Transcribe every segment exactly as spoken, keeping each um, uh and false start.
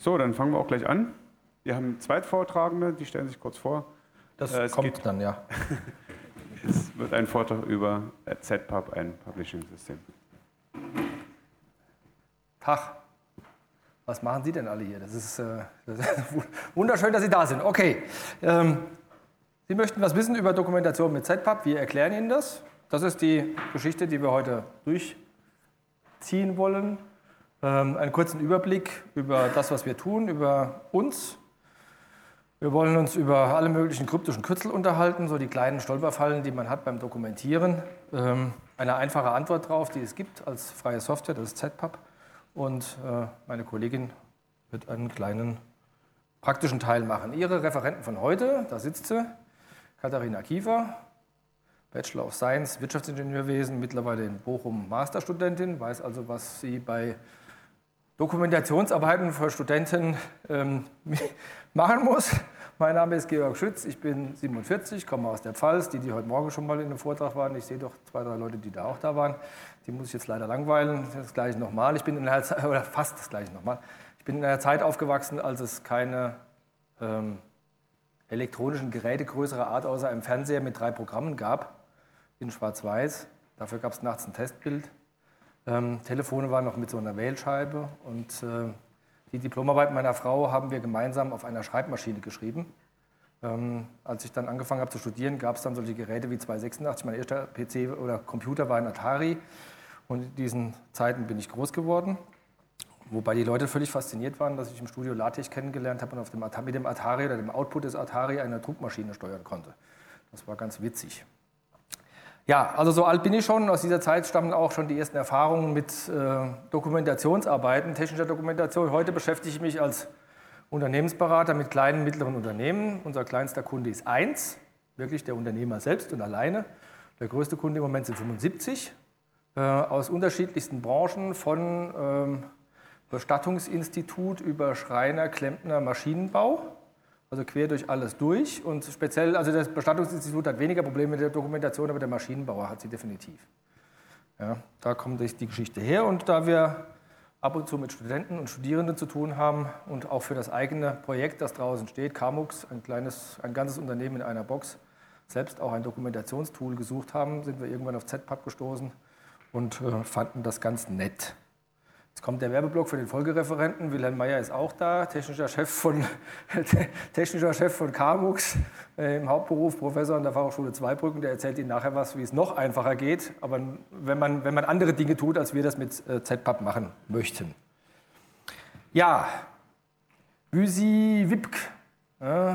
So, dann fangen wir auch gleich an. Wir haben Zweitvortragende, die stellen sich kurz vor. Das äh, kommt geht, dann, ja. Es wird ein Vortrag über Z Pub, ein Publishing-System. Tag. Was machen Sie denn alle hier? Das ist, äh, das ist wunderschön, dass Sie da sind. Okay. Ähm, Sie möchten was wissen über Dokumentation mit Z Pub. Wir erklären Ihnen das. Das ist die Geschichte, die wir heute durchziehen wollen. Ähm, einen kurzen Überblick über das, was wir tun, über uns. Wir wollen uns über alle möglichen kryptischen Kürzel unterhalten, so die kleinen Stolperfallen, die man hat beim Dokumentieren. Ähm, eine einfache Antwort drauf, die es gibt als freie Software, das ist Z Pub. Und äh, meine Kollegin wird einen kleinen praktischen Teil machen. Ihre Referenten von heute, da sitzt sie, Katharina Kiefer, Bachelor of Science, Wirtschaftsingenieurwesen, mittlerweile in Bochum Masterstudentin, weiß also, was sie bei Dokumentationsarbeiten für Studenten ähm, machen muss. Mein Name ist Georg Schütz, ich bin siebenundvierzig, komme aus der Pfalz. Die, die heute Morgen schon mal in einem Vortrag waren, ich sehe doch zwei, drei Leute, die da auch da waren, die muss ich jetzt leider langweilen. Das gleiche nochmal. Ich bin in einer Zeit, oder fast das gleiche nochmal. Ich bin in einer Zeit aufgewachsen, als es keine ähm, elektronischen Geräte größerer Art außer einem Fernseher mit drei Programmen gab, in Schwarz-Weiß. Dafür gab es nachts ein Testbild. Ähm, Telefone waren noch mit so einer Wählscheibe und äh, die Diplomarbeit meiner Frau haben wir gemeinsam auf einer Schreibmaschine geschrieben. Ähm, als ich dann angefangen habe zu studieren, gab es dann solche Geräte wie zweihundertsechsundachtzig. Mein erster P C oder Computer war ein Atari und in diesen Zeiten bin ich groß geworden. Wobei die Leute völlig fasziniert waren, dass ich im Studio LaTeX kennengelernt habe und auf dem Atari, mit dem Atari oder dem Output des Atari eine Druckmaschine steuern konnte. Das war ganz witzig. Ja, also so alt bin ich schon. Aus dieser Zeit stammen auch schon die ersten Erfahrungen mit äh, Dokumentationsarbeiten, technischer Dokumentation. Heute beschäftige ich mich als Unternehmensberater mit kleinen und mittleren Unternehmen. Unser kleinster Kunde ist eins, wirklich der Unternehmer selbst und alleine. Der größte Kunde im Moment sind fünfundsiebzig, äh, aus unterschiedlichsten Branchen, von ähm, Bestattungsinstitut über Schreiner, Klempner, Maschinenbau. Also quer durch alles durch und speziell, also das Bestattungsinstitut hat weniger Probleme mit der Dokumentation, aber der Maschinenbauer hat sie definitiv. Ja, da kommt die Geschichte her und da wir ab und zu mit Studenten und Studierenden zu tun haben und auch für das eigene Projekt, das draußen steht, Camux, ein kleines, ein ganzes Unternehmen in einer Box, selbst auch ein Dokumentationstool gesucht haben, sind wir irgendwann auf Z Pub gestoßen und äh, fanden das ganz nett. Jetzt kommt der Werbeblock für den Folgereferenten. Wilhelm Meyer ist auch da, technischer Chef von, technischer Chef von Camux, äh, im Hauptberuf Professor an der Fachhochschule Zweibrücken. Der erzählt Ihnen nachher was, wie es noch einfacher geht, aber wenn man, wenn man andere Dinge tut, als wir das mit äh, Z Pub machen möchten. Ja, Büsi Wipk. Äh,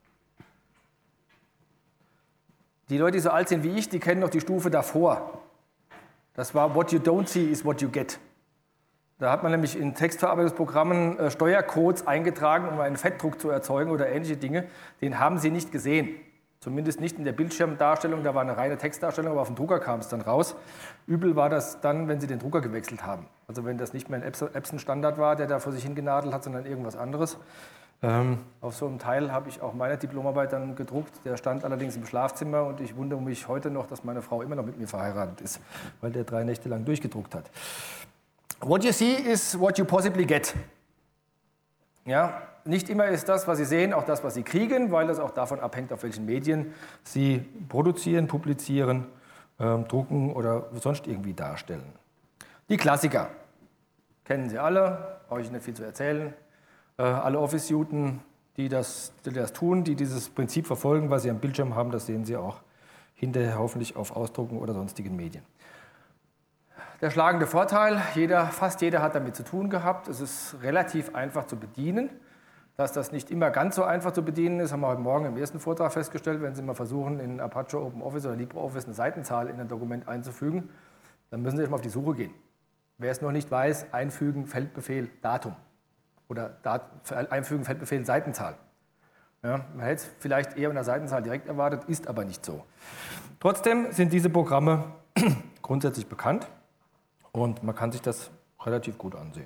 die Leute, die so alt sind wie ich, die kennen noch die Stufe davor. Das war What you don't see is what you get. Da hat man nämlich in Textverarbeitungsprogrammen äh, Steuercodes eingetragen, um einen Fettdruck zu erzeugen oder ähnliche Dinge. Den haben Sie nicht gesehen. Zumindest nicht in der Bildschirmdarstellung, da war eine reine Textdarstellung, aber auf dem Drucker kam es dann raus. Übel war das dann, wenn Sie den Drucker gewechselt haben. Also wenn das nicht mehr ein Epson-Standard war, der da vor sich hingenadelt hat, sondern irgendwas anderes. Ähm, auf so einem Teil habe ich auch meine Diplomarbeit dann gedruckt. Der stand allerdings im Schlafzimmer und ich wundere mich heute noch, dass meine Frau immer noch mit mir verheiratet ist, weil der drei Nächte lang durchgedruckt hat. What you see is what you possibly get. Ja, nicht immer ist das, was Sie sehen, auch das, was Sie kriegen, weil das auch davon abhängt, auf welchen Medien Sie produzieren, publizieren, ähm, drucken oder sonst irgendwie darstellen. Die Klassiker kennen Sie alle, brauche ich nicht viel zu erzählen. Äh, alle Office-Suiten, die das, die das tun, die dieses Prinzip verfolgen, was Sie am Bildschirm haben, das sehen Sie auch hinterher hoffentlich auf Ausdrucken oder sonstigen Medien. Der schlagende Vorteil, jeder, fast jeder hat damit zu tun gehabt. Es ist relativ einfach zu bedienen. Dass das nicht immer ganz so einfach zu bedienen ist, haben wir heute Morgen im ersten Vortrag festgestellt. Wenn Sie mal versuchen, in Apache OpenOffice oder LibreOffice eine Seitenzahl in ein Dokument einzufügen, dann müssen Sie erstmal auf die Suche gehen. Wer es noch nicht weiß, einfügen, Feldbefehl, Datum. Oder Dat- einfügen, Feldbefehl, Seitenzahl. Ja, man hätte es vielleicht eher in der Seitenzahl direkt erwartet, ist aber nicht so. Trotzdem sind diese Programme grundsätzlich bekannt. Und man kann sich das relativ gut ansehen.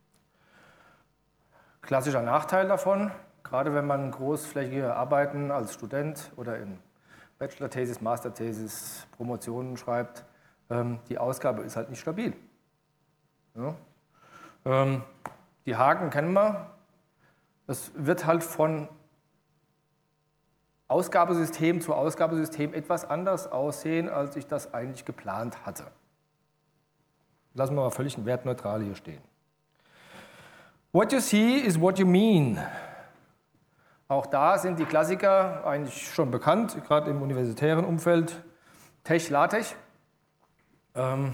Klassischer Nachteil davon, gerade wenn man großflächige Arbeiten als Student oder in Bachelor-Thesis, Master-Thesis, Promotionen schreibt, ähm, die Ausgabe ist halt nicht stabil. Ja? Ähm, die Haken kennen wir, Das wird halt von Ausgabesystem zu Ausgabesystem etwas anders aussehen, als ich das eigentlich geplant hatte. Lassen wir mal völlig wertneutral hier stehen. What you see is what you mean. Auch da sind die Klassiker eigentlich schon bekannt, gerade im universitären Umfeld. Tech, LaTeX. Ähm,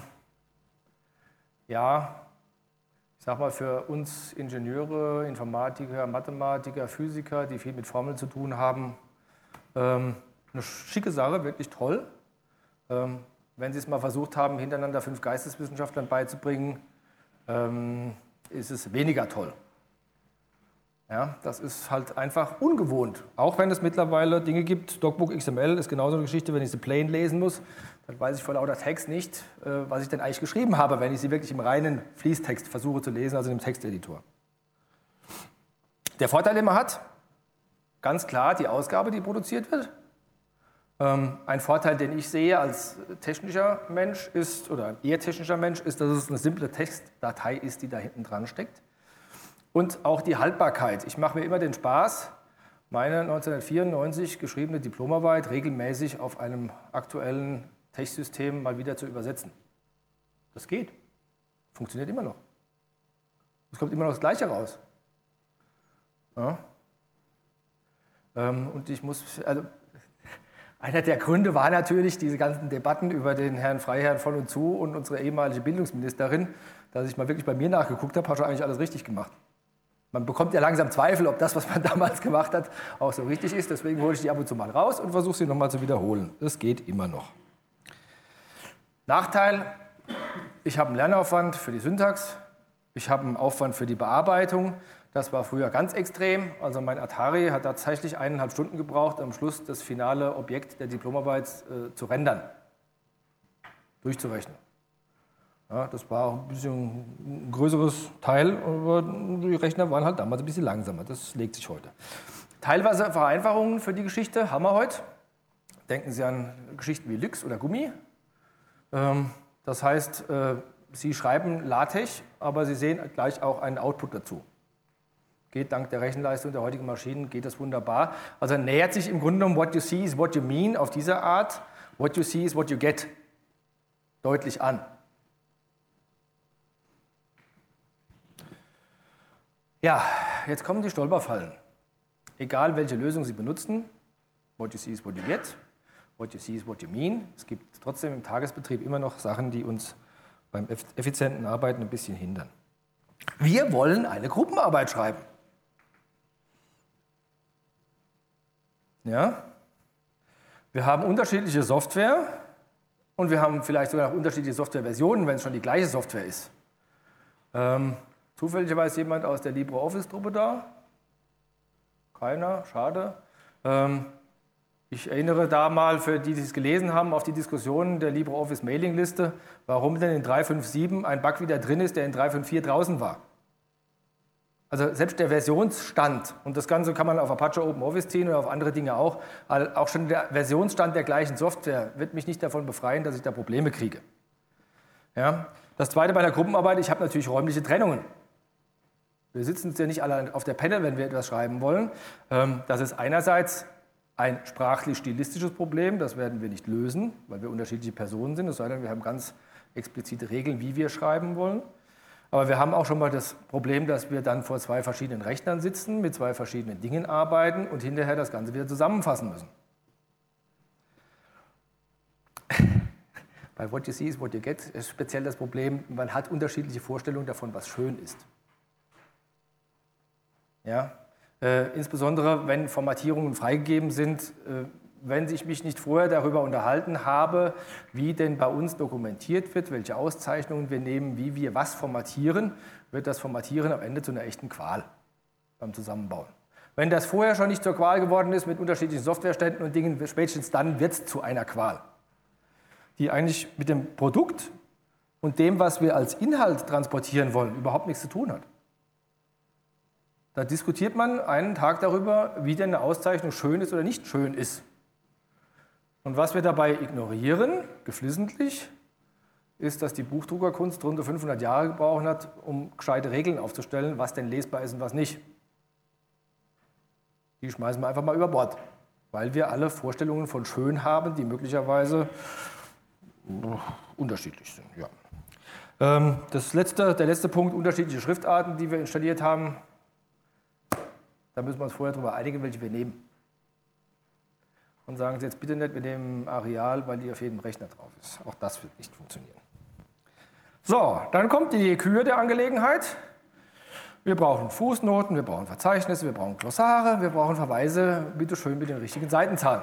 ja, ich sag mal, für uns Ingenieure, Informatiker, Mathematiker, Physiker, die viel mit Formeln zu tun haben, ähm, eine schicke Sache, wirklich toll. Ähm, wenn Sie es mal versucht haben, hintereinander fünf Geisteswissenschaftlern beizubringen, ähm, ist es weniger toll. Ja, das ist halt einfach ungewohnt. Auch wenn es mittlerweile Dinge gibt, DocBook X M L ist genauso eine Geschichte, wenn ich sie plain lesen muss, dann weiß ich vor lauter Text nicht, was ich denn eigentlich geschrieben habe, wenn ich sie wirklich im reinen Fließtext versuche zu lesen, also im Texteditor. Der Vorteil, den man hat, ganz klar die Ausgabe, die produziert wird. Ein Vorteil, den ich sehe als technischer Mensch ist, oder eher technischer Mensch, ist, dass es eine simple Textdatei ist, die da hinten dran steckt. Und auch die Haltbarkeit. Ich mache mir immer den Spaß, meine neunzehnhundertvierundneunzig geschriebene Diplomarbeit regelmäßig auf einem aktuellen Textsystem mal wieder zu übersetzen. Das geht. Funktioniert immer noch. Es kommt immer noch das Gleiche raus. Ja. Ähm, und ich muss, also einer der Gründe war natürlich diese ganzen Debatten über den Herrn Freiherrn von und zu und unsere ehemalige Bildungsministerin, dass ich mal wirklich bei mir nachgeguckt habe, habe schon eigentlich alles richtig gemacht. Man bekommt ja langsam Zweifel, ob das, was man damals gemacht hat, auch so richtig ist. Deswegen hole ich die ab und zu mal raus und versuche sie nochmal zu wiederholen. Das geht immer noch. Nachteil, ich habe einen Lernaufwand für die Syntax, ich habe einen Aufwand für die Bearbeitung. Das war früher ganz extrem. Also mein Atari hat tatsächlich eineinhalb Stunden gebraucht, am Schluss das finale Objekt der Diplomarbeit äh, zu rendern, durchzurechnen. Ja, das war ein bisschen ein größeres Teil, aber die Rechner waren halt damals ein bisschen langsamer. Das legt sich heute. Teilweise Vereinfachungen für die Geschichte haben wir heute. Denken Sie an Geschichten wie Lux oder Gummi. Das heißt, Sie schreiben LaTeX, aber Sie sehen gleich auch einen Output dazu. Geht dank der Rechenleistung der heutigen Maschinen, geht das wunderbar. Also nähert sich im Grunde genommen what you see is what you mean auf diese Art. What you see is what you get deutlich an. Ja, jetzt kommen die Stolperfallen. Egal welche Lösung Sie benutzen, what you see is what you get, what you see is what you mean. Es gibt trotzdem im Tagesbetrieb immer noch Sachen, die uns beim effizienten Arbeiten ein bisschen hindern. Wir wollen eine Gruppenarbeit schreiben. Ja? Wir haben unterschiedliche Software und wir haben vielleicht sogar noch unterschiedliche Softwareversionen, wenn es schon die gleiche Software ist. Ähm, Zufälligerweise jemand aus der LibreOffice-Truppe da? Keiner, schade. Ähm, ich erinnere da mal, für die, die es gelesen haben, auf die Diskussionen der LibreOffice-Mailing-Liste, warum denn in drei Punkt fünf Punkt sieben ein Bug wieder drin ist, der in drei Punkt fünf Punkt vier draußen war. Also selbst der Versionsstand, und das Ganze kann man auf Apache OpenOffice ziehen oder auf andere Dinge auch, auch schon der Versionsstand der gleichen Software wird mich nicht davon befreien, dass ich da Probleme kriege. Ja? Das Zweite bei der Gruppenarbeit, ich habe natürlich räumliche Trennungen. Wir sitzen ja nicht alle auf der Panel, wenn wir etwas schreiben wollen. Das ist einerseits ein sprachlich-stilistisches Problem, das werden wir nicht lösen, weil wir unterschiedliche Personen sind, es sei denn, wir haben ganz explizite Regeln, wie wir schreiben wollen. Aber wir haben auch schon mal das Problem, dass wir dann vor zwei verschiedenen Rechnern sitzen, mit zwei verschiedenen Dingen arbeiten und hinterher das Ganze wieder zusammenfassen müssen. Bei What You See is What You Get ist speziell das Problem, man hat unterschiedliche Vorstellungen davon, was schön ist. Ja? Äh, insbesondere, wenn Formatierungen freigegeben sind, äh, wenn ich mich nicht vorher darüber unterhalten habe, wie denn bei uns dokumentiert wird, welche Auszeichnungen wir nehmen, wie wir was formatieren, wird das Formatieren am Ende zu einer echten Qual beim Zusammenbauen. Wenn das vorher schon nicht zur Qual geworden ist mit unterschiedlichen Softwareständen und Dingen, spätestens dann wird es zu einer Qual, die eigentlich mit dem Produkt und dem, was wir als Inhalt transportieren wollen, überhaupt nichts zu tun hat. Da diskutiert man einen Tag darüber, wie denn eine Auszeichnung schön ist oder nicht schön ist. Und was wir dabei ignorieren, geflissentlich, ist, dass die Buchdruckerkunst rund fünfhundert Jahre gebraucht hat, um gescheite Regeln aufzustellen, was denn lesbar ist und was nicht. Die schmeißen wir einfach mal über Bord, weil wir alle Vorstellungen von schön haben, die möglicherweise unterschiedlich sind. Ja. Ähm, das letzte, der letzte Punkt, unterschiedliche Schriftarten, die wir installiert haben. Da müssen wir uns vorher darüber einigen, welche wir nehmen. Und sagen Sie jetzt bitte nicht, wir nehmen Arial, weil die auf jedem Rechner drauf ist. Auch das wird nicht funktionieren. So, dann kommt die Kür der Angelegenheit. Wir brauchen Fußnoten, wir brauchen Verzeichnisse, wir brauchen Glossare, wir brauchen Verweise, bitte schön mit den richtigen Seitenzahlen.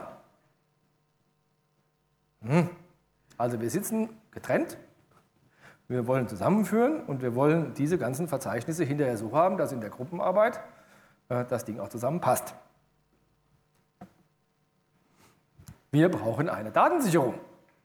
Hm. Also wir sitzen getrennt, wir wollen zusammenführen und wir wollen diese ganzen Verzeichnisse hinterher so haben, dass in der Gruppenarbeit äh, das Ding auch zusammenpasst. Wir brauchen eine Datensicherung.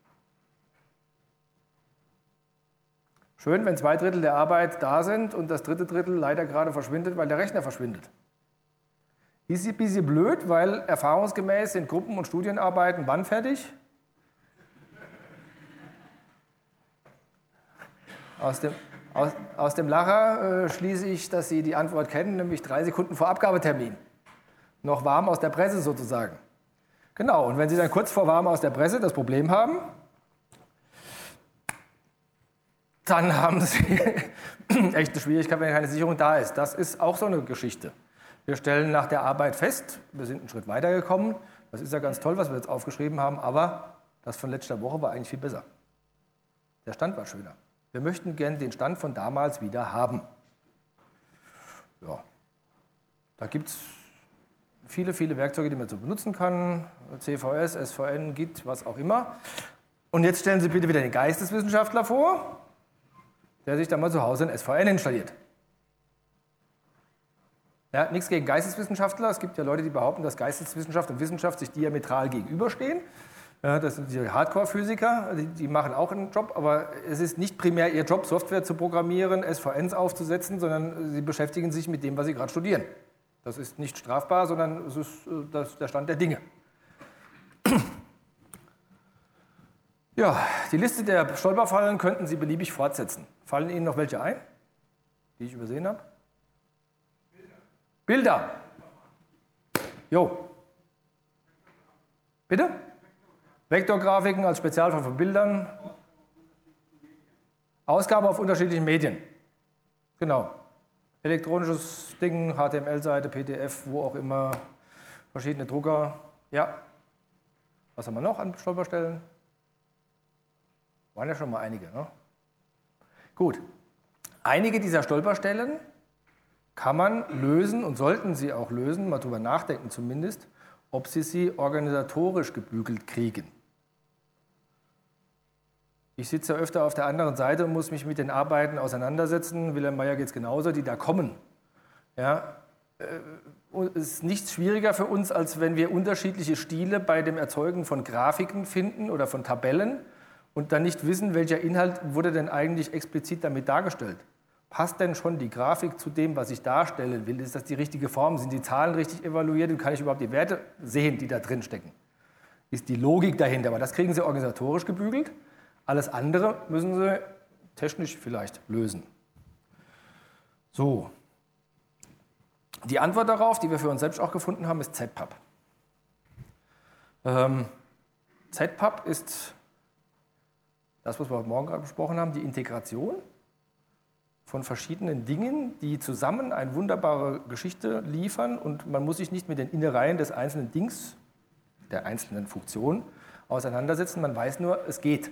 Schön, wenn zwei Drittel der Arbeit da sind und das dritte Drittel leider gerade verschwindet, weil der Rechner verschwindet. Ist ein bisschen blöd, weil erfahrungsgemäß sind Gruppen- und Studienarbeiten wann fertig? Aus dem, aus, aus dem Lacher äh, schließe ich, dass Sie die Antwort kennen, nämlich drei Sekunden vor Abgabetermin. Noch warm aus der Presse sozusagen. Genau, und wenn Sie dann kurz vor warm aus der Presse das Problem haben, dann haben Sie echte Schwierigkeit, wenn keine Sicherung da ist. Das ist auch so eine Geschichte. Wir stellen nach der Arbeit fest, wir sind einen Schritt weitergekommen. Das ist ja ganz toll, was wir jetzt aufgeschrieben haben, aber das von letzter Woche war eigentlich viel besser. Der Stand war schöner. Wir möchten gerne den Stand von damals wieder haben. Ja. Da gibt es viele, viele Werkzeuge, die man so benutzen kann. C V S, S V N, Git, was auch immer. Und jetzt stellen Sie bitte wieder den Geisteswissenschaftler vor, der sich dann mal zu Hause ein S V N installiert. Ja, nichts gegen Geisteswissenschaftler. Es gibt ja Leute, die behaupten, dass Geisteswissenschaft und Wissenschaft sich diametral gegenüberstehen. Ja, das sind die Hardcore-Physiker, die, die machen auch einen Job, aber es ist nicht primär ihr Job, Software zu programmieren, S V Ns aufzusetzen, sondern sie beschäftigen sich mit dem, was sie gerade studieren. Das ist nicht strafbar, sondern es ist das, der Stand der Dinge. Ja, die Liste der Stolperfallen könnten Sie beliebig fortsetzen. Fallen Ihnen noch welche ein, die ich übersehen habe? Bilder. Bilder. Jo. Bitte? Vektorgrafiken als Spezialfall von Bildern. Ausgabe auf unterschiedlichen Medien. Genau. Elektronisches Ding, H T M L-Seite, P D F, wo auch immer, verschiedene Drucker. Ja. Was haben wir noch an Stolperstellen? Waren ja schon mal einige, ne? Gut. Einige dieser Stolperstellen kann man lösen und sollten Sie auch lösen, mal drüber nachdenken zumindest, ob Sie sie organisatorisch gebügelt kriegen. Ich sitze ja öfter auf der anderen Seite und muss mich mit den Arbeiten auseinandersetzen. Wilhelm Meyer geht es genauso, die da kommen. Ja, es ist nichts schwieriger für uns, als wenn wir unterschiedliche Stile bei dem Erzeugen von Grafiken finden oder von Tabellen und dann nicht wissen, welcher Inhalt wurde denn eigentlich explizit damit dargestellt. Passt denn schon die Grafik zu dem, was ich darstellen will? Ist das die richtige Form? Sind die Zahlen richtig evaluiert und kann ich überhaupt die Werte sehen, die da drin stecken? Ist die Logik dahinter? Aber das kriegen Sie organisatorisch gebügelt. Alles andere müssen Sie technisch vielleicht lösen. So. Die Antwort darauf, die wir für uns selbst auch gefunden haben, ist Z P A B. Ähm, Z P A B ist das, was wir heute Morgen gerade besprochen haben, die Integration von verschiedenen Dingen, die zusammen eine wunderbare Geschichte liefern und man muss sich nicht mit den Innereien des einzelnen Dings, der einzelnen Funktion auseinandersetzen, man weiß nur, es geht.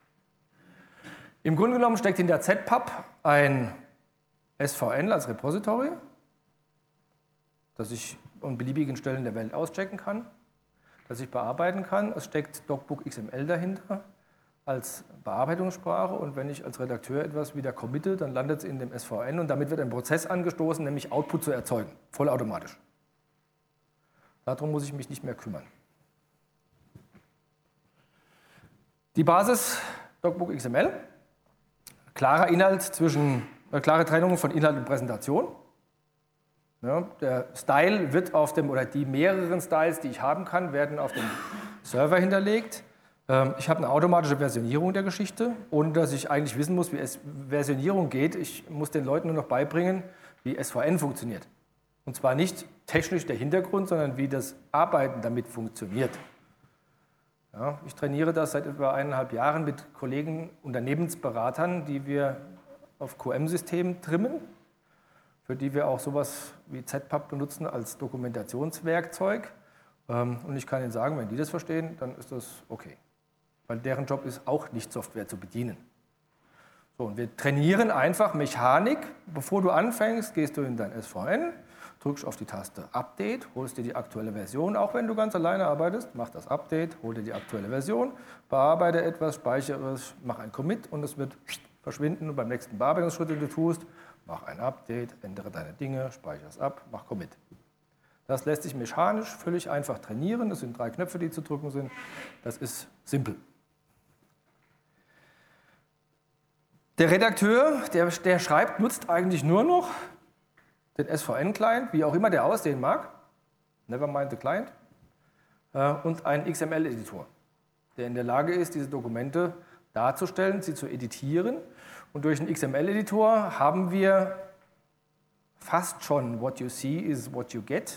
Im Grunde genommen steckt hinter Z P A B ein S V N als Repository, das ich an beliebigen Stellen der Welt auschecken kann, das ich bearbeiten kann. Es steckt DocBook X M L dahinter als Bearbeitungssprache und wenn ich als Redakteur etwas wieder committe, dann landet es in dem S V N und damit wird ein Prozess angestoßen, nämlich Output zu erzeugen, vollautomatisch. Darum muss ich mich nicht mehr kümmern. Die Basis DocBook X M L, klarer Inhalt zwischen, äh, klare Trennung von Inhalt und Präsentation. Ja, der Style wird auf dem, oder die mehreren Styles, die ich haben kann, werden auf dem Server hinterlegt. Ähm, ich habe eine automatische Versionierung der Geschichte, ohne dass ich eigentlich wissen muss, wie es Versionierung geht. Ich muss den Leuten nur noch beibringen, wie S V N funktioniert. Und zwar nicht technisch der Hintergrund, sondern wie das Arbeiten damit funktioniert. Ja, ich trainiere das seit über eineinhalb Jahren mit Kollegen, Unternehmensberatern, die wir auf Q M-Systemen trimmen, für die wir auch sowas wie Z P U B benutzen als Dokumentationswerkzeug. Und ich kann Ihnen sagen, wenn die das verstehen, dann ist das okay. Weil deren Job ist auch nicht Software zu bedienen. So, und wir trainieren einfach Mechanik. Bevor du anfängst, gehst du in dein S V N, drückst auf die Taste Update, holst dir die aktuelle Version, auch wenn du ganz alleine arbeitest, mach das Update, hol dir die aktuelle Version, bearbeite etwas, speichere es, mach ein Commit und es wird verschwinden. Und beim nächsten Bearbeitungsschritt, den du tust, mach ein Update, ändere deine Dinge, speichere es ab, mach Commit. Das lässt sich mechanisch völlig einfach trainieren. Das sind drei Knöpfe, die zu drücken sind. Das ist simpel. Der Redakteur, der, der schreibt, nutzt eigentlich nur noch den S V N-Client, wie auch immer der aussehen mag, never mind the client, und einen X M L-Editor, der in der Lage ist, diese Dokumente darzustellen, sie zu editieren. Und durch einen X M L-Editor haben wir fast schon what you see is what you get.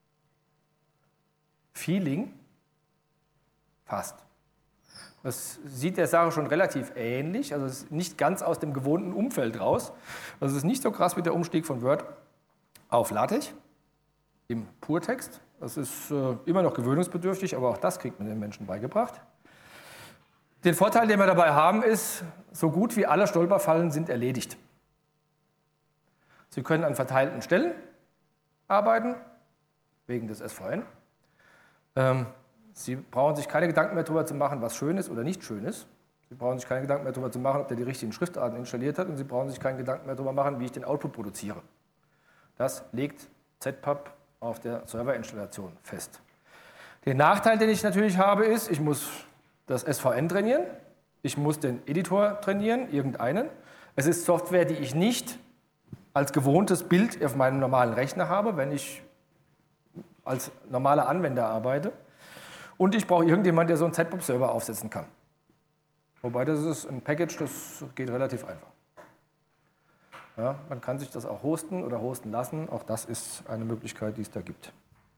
Feeling, fast. Das sieht der Sache schon relativ ähnlich, also es ist nicht ganz aus dem gewohnten Umfeld raus. Also es ist nicht so krass wie der Umstieg von Word auf LaTeX im Purtext. Das ist äh, immer noch gewöhnungsbedürftig, aber auch das kriegt man den Menschen beigebracht. Den Vorteil, den wir dabei haben, ist, so gut wie alle Stolperfallen sind erledigt. Sie können an verteilten Stellen arbeiten, wegen des S V N. Ähm, Sie brauchen sich keine Gedanken mehr darüber zu machen, was schön ist oder nicht schön ist. Sie brauchen sich keine Gedanken mehr darüber zu machen, ob der die richtigen Schriftarten installiert hat. Und Sie brauchen sich keinen Gedanken mehr darüber machen, wie ich den Output produziere. Das legt Z P U B auf der Serverinstallation fest. Den Nachteil, den ich natürlich habe, ist, ich muss das S V N trainieren, ich muss den Editor trainieren, irgendeinen. Es ist Software, die ich nicht als gewohntes Bild auf meinem normalen Rechner habe, wenn ich als normaler Anwender arbeite. Und ich brauche irgendjemanden, der so einen Z P U B-Server aufsetzen kann. Wobei das ist ein Package, das geht relativ einfach. Ja, man kann sich das auch hosten oder hosten lassen. Auch das ist eine Möglichkeit, die es da gibt.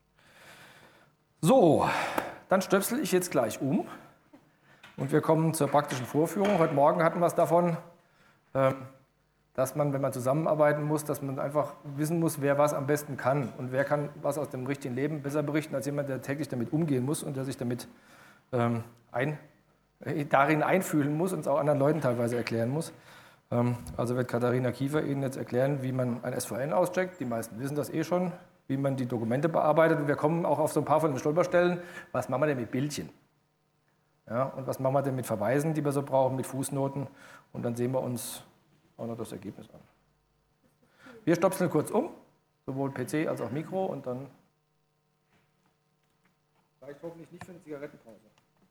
So, dann stöpsel ich jetzt gleich um. Und wir kommen zur praktischen Vorführung. Heute Morgen hatten wir es davon, dass man, wenn man zusammenarbeiten muss, dass man einfach wissen muss, wer was am besten kann. Und wer kann was aus dem richtigen Leben besser berichten, als jemand, der täglich damit umgehen muss und der sich damit ähm, ein, äh, darin einfühlen muss und es auch anderen Leuten teilweise erklären muss. Ähm, also wird Katharina Kiefer Ihnen jetzt erklären, wie man ein S V N auscheckt. Die meisten wissen das eh schon, wie man die Dokumente bearbeitet. Und wir kommen auch auf so ein paar von den Stolperstellen. Was machen wir denn mit Bildchen? Ja, und was machen wir denn mit Verweisen, die wir so brauchen, mit Fußnoten? Und dann sehen wir uns auch noch das Ergebnis an. Wir stopseln kurz um, sowohl P C als auch Mikro, und dann reicht hoffentlich nicht für eine Zigarettenpause.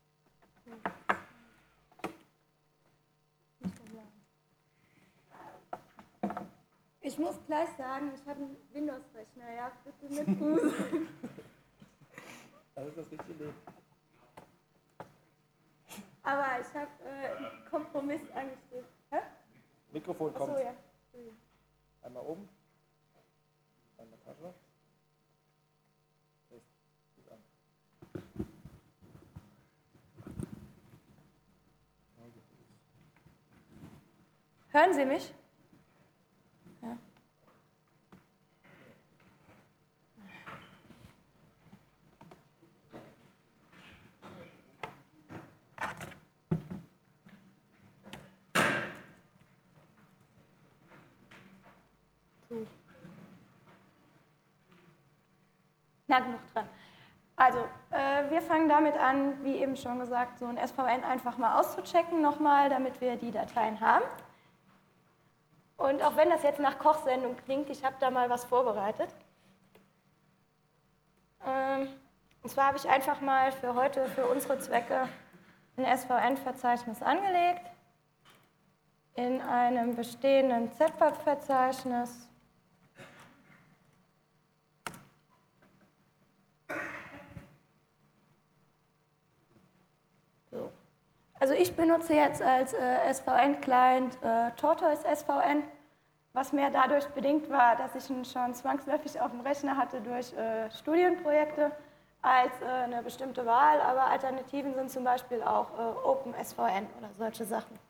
Ich muss gleich sagen, ich habe einen Windows-Rechner, ja, bitte mit Fuß. Das ist das richtige Leben. Aber ich habe äh, einen Kompromiss angestellt. Hä? Mikrofon kommt. Achso, ja. Einmal oben. Einmal Tasche. Gut an. Hören Sie mich? Ja. Na, genug dran. Also, äh, wir fangen damit an, wie eben schon gesagt, so ein S V N einfach mal auszuchecken nochmal, damit wir die Dateien haben. Und auch wenn das jetzt nach Kochsendung klingt, ich habe da mal was vorbereitet. Ähm, und zwar habe ich einfach mal für heute, für unsere Zwecke, ein S V N-Verzeichnis angelegt. In einem bestehenden Z P U B-Verzeichnis. So. Also ich benutze jetzt als äh, S V N-Client äh, Tortoise S V N, was mehr dadurch bedingt war, dass ich ihn schon zwangsläufig auf dem Rechner hatte durch äh, Studienprojekte als äh, eine bestimmte Wahl, aber Alternativen sind zum Beispiel auch äh, OpenSVN oder solche Sachen.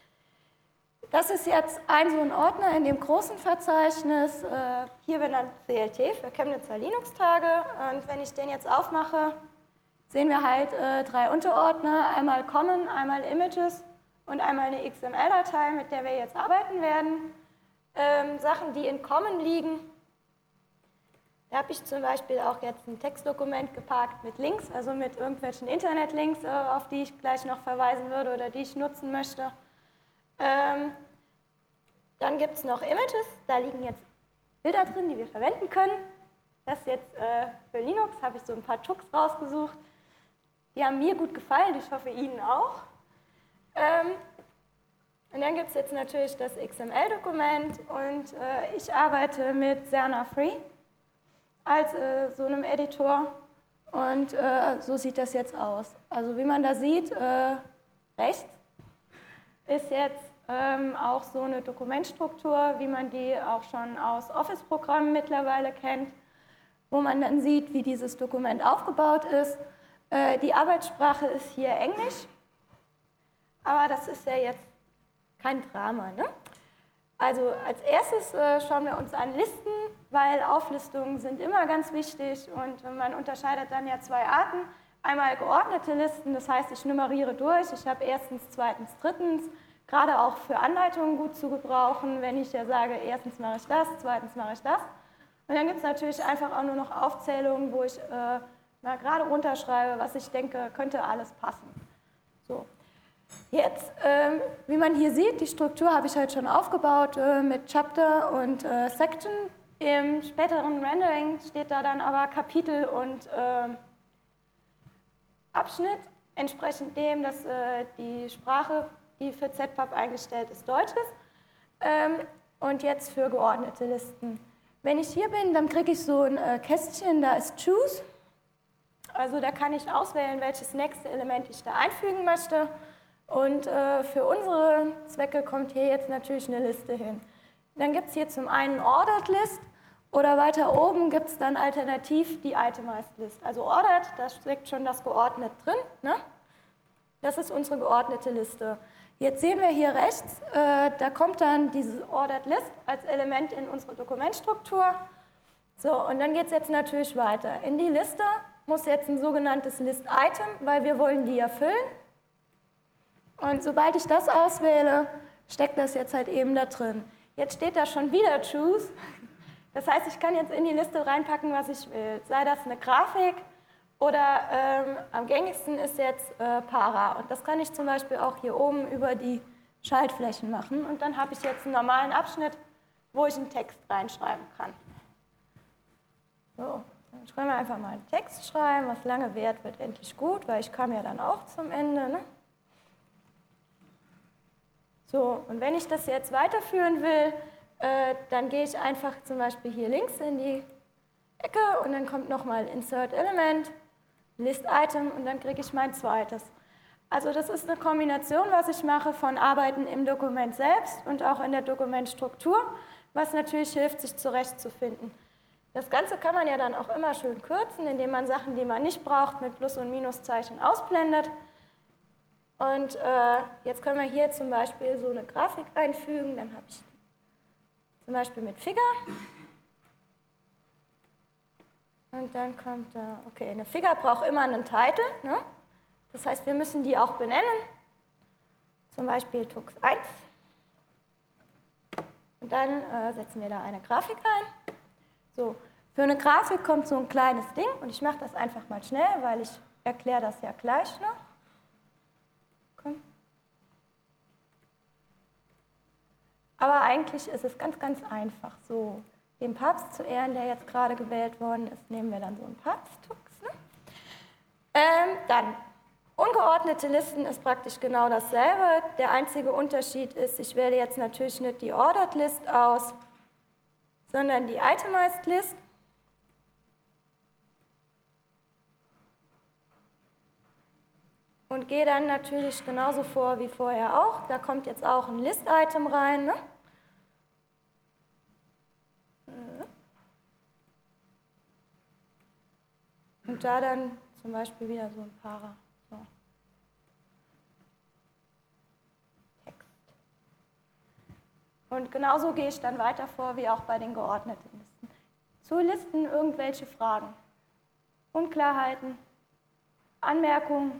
Das ist jetzt ein so ein Ordner in dem großen Verzeichnis. Äh, hier wäre dann C L T für Chemnitzer Linux-Tage. Und wenn ich den jetzt aufmache, sehen wir halt äh, drei Unterordner, einmal Common, einmal Images und einmal eine X M L-Datei, mit der wir jetzt arbeiten werden. Ähm, Sachen, die in Common liegen. Da habe ich zum Beispiel auch jetzt ein Textdokument geparkt mit Links, also mit irgendwelchen Internetlinks, äh, auf die ich gleich noch verweisen würde oder die ich nutzen möchte. Ähm, dann gibt es noch Images, da liegen jetzt Bilder drin, die wir verwenden können. Das jetzt äh, für Linux habe ich so ein paar Tux rausgesucht. Die haben mir gut gefallen, ich hoffe Ihnen auch. Ähm, und dann gibt es jetzt natürlich das X M L-Dokument und äh, ich arbeite mit Xerna Free als äh, so einem Editor und äh, so sieht das jetzt aus. Also wie man da sieht, äh, rechts ist jetzt ähm, auch so eine Dokumentstruktur, wie man die auch schon aus Office-Programmen mittlerweile kennt, wo man dann sieht, wie dieses Dokument aufgebaut ist. Äh, die Arbeitssprache ist hier Englisch, aber das ist ja jetzt kein Drama, ne? Also als erstes äh, schauen wir uns an Listen, weil Auflistungen sind immer ganz wichtig und man unterscheidet dann ja zwei Arten. Einmal geordnete Listen, das heißt, ich nummeriere durch, ich habe erstens, zweitens, drittens, gerade auch für Anleitungen gut zu gebrauchen, wenn ich ja sage, erstens mache ich das, zweitens mache ich das. Und dann gibt es natürlich einfach auch nur noch Aufzählungen, wo ich äh, mal gerade runterschreibe, was ich denke, könnte alles passen. So. Jetzt, äh, wie man hier sieht, die Struktur habe ich halt schon aufgebaut äh, mit Chapter und äh, Section. Im späteren Rendering steht da dann aber Kapitel und äh, Abschnitt, entsprechend dem, dass äh, die Sprache, die für Z PUB eingestellt ist, Deutsch ist. Ähm, und jetzt für geordnete Listen. Wenn ich hier bin, dann kriege ich so ein äh, Kästchen, da ist Choose. Also da kann ich auswählen, welches nächste Element ich da einfügen möchte. Und äh, für unsere Zwecke kommt hier jetzt natürlich eine Liste hin. Dann gibt es hier zum einen Ordered List oder weiter oben gibt es dann alternativ die Itemized List. Also Ordered, da steckt schon das geordnet drin. Ne? Das ist unsere geordnete Liste. Jetzt sehen wir hier rechts, äh, da kommt dann diese Ordered List als Element in unsere Dokumentstruktur. So, und dann geht es jetzt natürlich weiter. In die Liste muss jetzt ein sogenanntes List-Item, weil wir wollen die erfüllen. Und sobald ich das auswähle, steckt das jetzt halt eben da drin. Jetzt steht da schon wieder Choose. Das heißt, ich kann jetzt in die Liste reinpacken, was ich will. Sei das eine Grafik oder ähm, am gängigsten ist jetzt äh, Para. Und das kann ich zum Beispiel auch hier oben über die Schaltflächen machen. Und dann habe ich jetzt einen normalen Abschnitt, wo ich einen Text reinschreiben kann. So, dann schreiben wir einfach mal einen Text schreiben. Was lange währt, wird endlich gut, weil ich kam ja dann auch zum Ende. Ne? So, und wenn ich das jetzt weiterführen will, äh, dann gehe ich einfach zum Beispiel hier links in die Ecke und dann kommt nochmal Insert Element, List Item und dann kriege ich mein zweites. Also das ist eine Kombination, was ich mache von Arbeiten im Dokument selbst und auch in der Dokumentstruktur, was natürlich hilft, sich zurechtzufinden. Das Ganze kann man ja dann auch immer schön kürzen, indem man Sachen, die man nicht braucht, mit Plus- und Minuszeichen ausblendet. Und äh, jetzt können wir hier zum Beispiel so eine Grafik einfügen, dann habe ich zum Beispiel mit Figure. Und dann kommt da, okay, eine Figure braucht immer einen Titel, ne? Das heißt, wir müssen die auch benennen, zum Beispiel Tux eins. Und dann äh, setzen wir da eine Grafik ein. So, für eine Grafik kommt so ein kleines Ding und ich mache das einfach mal schnell, weil ich erkläre das ja gleich noch. Aber eigentlich ist es ganz, ganz einfach. So, dem Papst zu Ehren, der jetzt gerade gewählt worden ist, nehmen wir dann so einen Papsttux. Ne? Ähm, dann, ungeordnete Listen ist praktisch genau dasselbe. Der einzige Unterschied ist, ich wähle jetzt natürlich nicht die Ordered List aus, sondern die Itemized List. Und gehe dann natürlich genauso vor wie vorher auch. Da kommt jetzt auch ein List-Item rein. Ne? Und da dann zum Beispiel wieder so ein Para. So. Text. Und genauso gehe ich dann weiter vor wie auch bei den geordneten Listen. Zu Listen irgendwelche Fragen, Unklarheiten, Anmerkungen?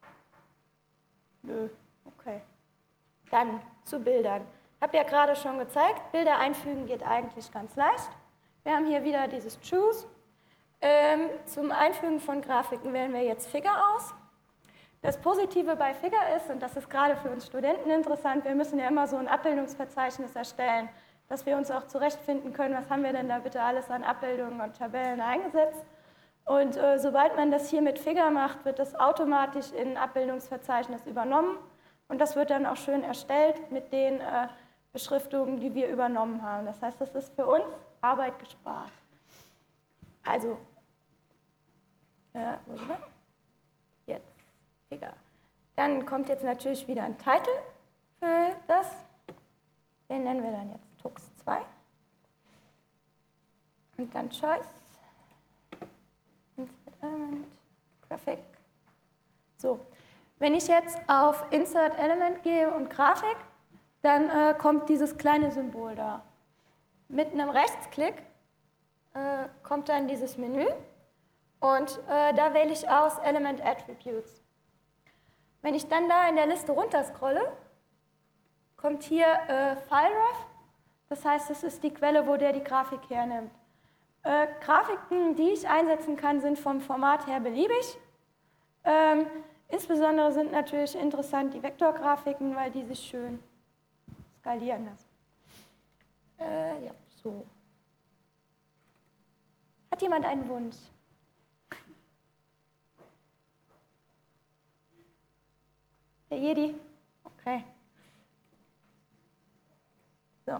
Nö, okay. Dann zu Bildern. Ich habe ja gerade schon gezeigt, Bilder einfügen geht eigentlich ganz leicht. Wir haben hier wieder dieses Choose. Ähm, zum Einfügen von Grafiken wählen wir jetzt Figure aus. Das Positive bei Figure ist, und das ist gerade für uns Studenten interessant, wir müssen ja immer so ein Abbildungsverzeichnis erstellen, dass wir uns auch zurechtfinden können, was haben wir denn da bitte alles an Abbildungen und Tabellen eingesetzt. Und äh, sobald man das hier mit Figure macht, wird das automatisch in ein Abbildungsverzeichnis übernommen. Und das wird dann auch schön erstellt mit den äh, Beschriftungen, die wir übernommen haben. Das heißt, das ist für uns Arbeit gespart. Also, äh, wo sind wir? Jetzt, Figure. Dann kommt jetzt natürlich wieder ein Titel für das. Den nennen wir dann jetzt Tux zwei. Und dann Choice. Insert Element, Graphic. So, wenn ich jetzt auf Insert Element gehe und Grafik, dann äh, kommt dieses kleine Symbol da. Mit einem Rechtsklick äh, kommt dann dieses Menü und äh, da wähle ich aus Element Attributes. Wenn ich dann da in der Liste runterscrolle, kommt hier äh, FileRef, das heißt, das ist die Quelle, wo der die Grafik hernimmt. Äh, Grafiken, die ich einsetzen kann, sind vom Format her beliebig. Ähm, insbesondere sind natürlich interessant die Vektorgrafiken, weil die sich schön skalieren lassen. Äh, ja, so. Hat jemand einen Wunsch? Der Jedi? Okay. So.